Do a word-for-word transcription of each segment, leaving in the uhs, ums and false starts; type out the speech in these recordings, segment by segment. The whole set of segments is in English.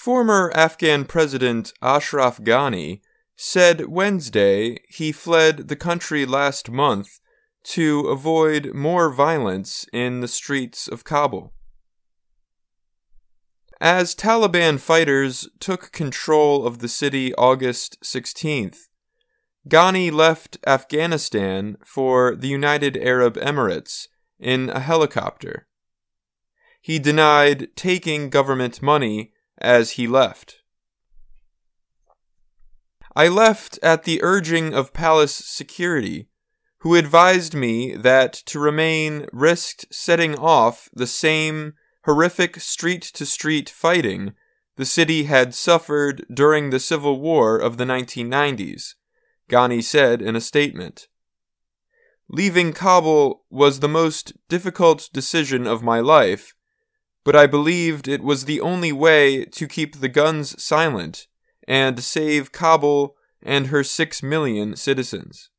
Former Afghan President Ashraf Ghani said Wednesday he fled the country last month to avoid more violence in the streets of Kabul. As Taliban fighters took control of the city August sixteenth, Ghani left Afghanistan for the United Arab Emirates in a helicopter. He denied taking government money as he left. I left at the urging of palace security, who advised me that to remain risked setting off the same horrific street-to-street fighting the city had suffered during the civil war of the nineteen nineties, Ghani said in a statement. Leaving Kabul was the most difficult decision of my life, but I believed it was the only way to keep the guns silent and save Kabul and her six million citizens.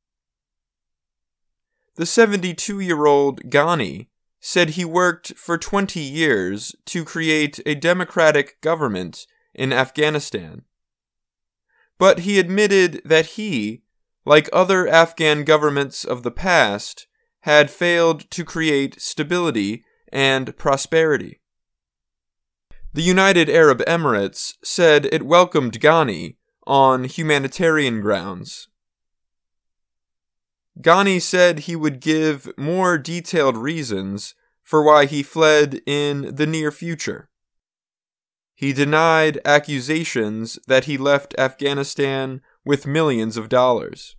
The seventy-two-year-old Ghani said he worked for twenty years to create a democratic government in Afghanistan. But he admitted that he, like other Afghan governments of the past, had failed to create stability and prosperity. The United Arab Emirates said it welcomed Ghani on humanitarian grounds. Ghani said he would give more detailed reasons for why he fled in the near future. He denied accusations that he left Afghanistan with millions of dollars.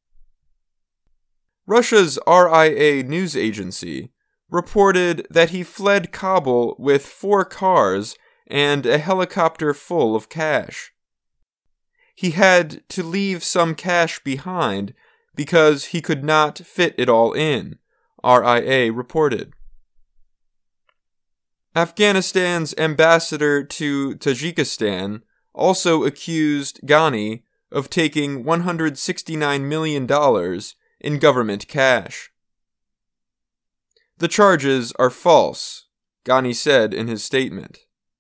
Russia's R I A news agency reported that he fled Kabul with four cars and a helicopter full of cash. He had to leave some cash behind because he could not fit it all in, R I A reported. Afghanistan's ambassador to Tajikistan also accused Ghani of taking one hundred sixty-nine million dollars in government cash. The charges are false, Ghani said in his statement.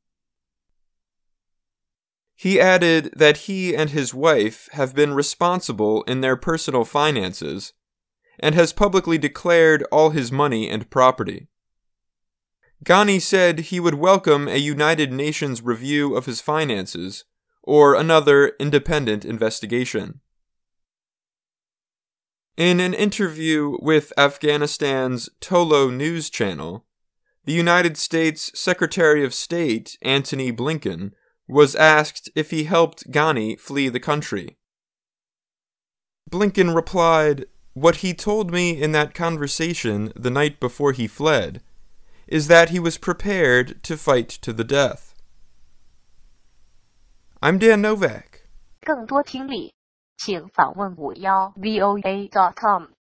He added that he and his wife have been responsible in their personal finances and has publicly declared all his money and property. Ghani said he would welcome a United Nations review of his finances or another independent investigation. In an interview with Afghanistan's Tolo news channel, the United States Secretary of State Antony Blinken was asked if he helped Ghani flee the country. Blinken replied, "What he told me in that conversation the night before he fled is that he was prepared to fight to the death." I'm Dan Novak. 更多听力，请访问五幺 V O A dot com。